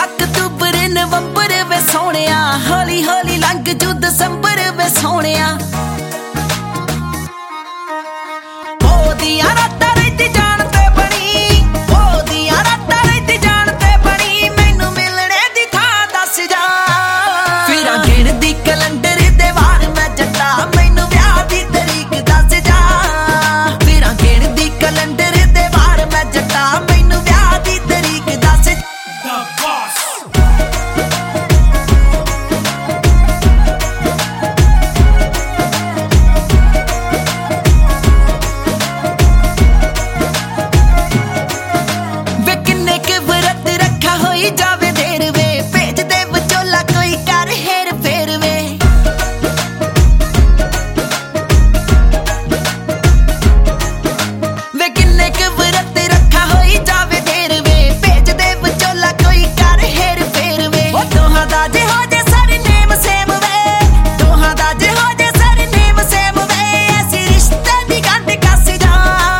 October नवंबर वे सोहणिया, हौली हौली लंघ जू दसंबर वे सोहणिया। ओदियां रातां रहिंदी जान ते बनी, ओदियां रातां रहिंदी जान ते बनी, मैनू मिलणे दी थां दस जा। फिरां गिणदी कैलेंडर दे वार मैं जट्टा, मैनू विआह दी तरीक दस जा। फिरां गिणदी कैलेंडर दे वार मैं जट्टा, मैनू विआह दी तरीक दस जा। वे किन्ने के व्रत रखा होई जावे देर वे, भेज दे विचोला कोई कर हेर फेर वे। वे किन्ने के व्रत रखा होई जावे देर वे, भेज दे विचोला कोई कर हेर फेर वे। ओ दोहां दा जे हो जे सरनेम सेम वे, दोहां दा जे हो जे सरनेम सेम वे, ऐसी रिश्ते दी गंढ कस जा।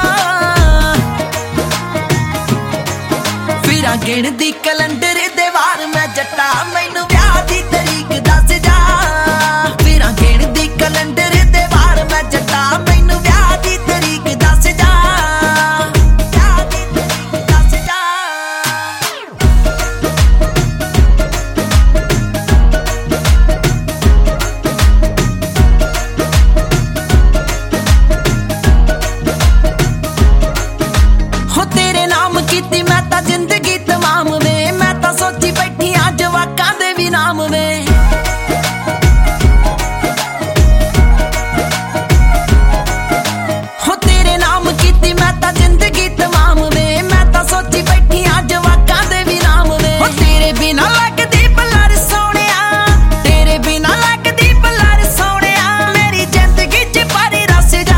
फिरां गिणदी कैलेंडर दे वार मैं जट्टा, मैनू विआह दी तरीक दस जा। फिरां गिणदी कैलेंडर दे वार मैं जट्टा, मैनू विआह दी तरीक दस जा। विआह दी तरीक दस जा। हो तेरे नाम कीती मैं तां जिंदगी तमाम वे, मैं तां सोची बैठी आ जवाकां दे भी नाम वे। हो तेरे नाम कीती मैं तां जिंदगी तमाम वे, मैं तां सोची बैठी आ जवाकां दे भी नाम वे। हो तेरे बिना लगदी बलर सोहणिया, तेरे बिना लगदी बलर सोहणिया, मेरी जिंदगी च पारी रस जा।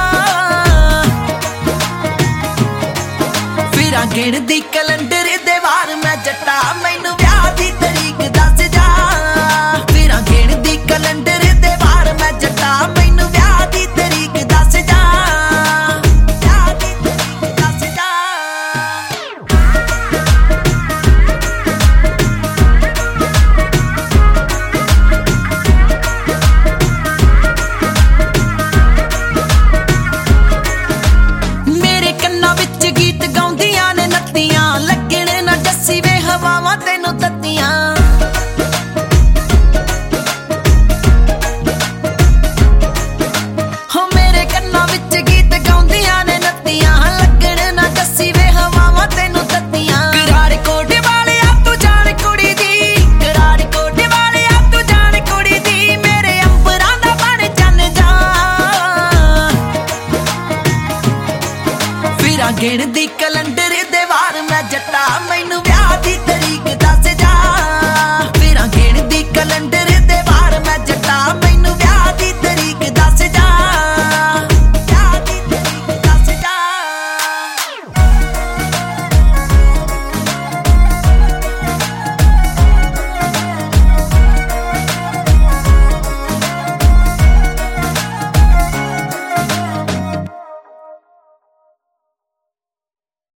फिरां गिणदी कैलेंडर दे वार मैं जट्टा, मैनू विआह दी तरीक दस जा। फिरां गिणदी कैलेंडर दे वार मैं जट्टा, मैनू विआह दी तरीक दस जा। विआह दी तरीक दस जा। मेरे कन्नां विच गीत गाउंदियां ने नत्तियां, लगण ना जस्सी वे हवावां तैनू तत्तियां। हो मेरे कन्नां विच गीत गाउंदियां ने नत्तियां, लगण ना जस्सी वे हवावां तैनू तत्तियां। कराड़ कोट वालिया तू जान कुड़ी दी, कराड़ कोट वालिया तू जान कुड़ी दी, मेरे अंबरां दा बण चन्न जा। फिरां गिणदी कैलेंडर दे वार मैं जट्टा, मैनू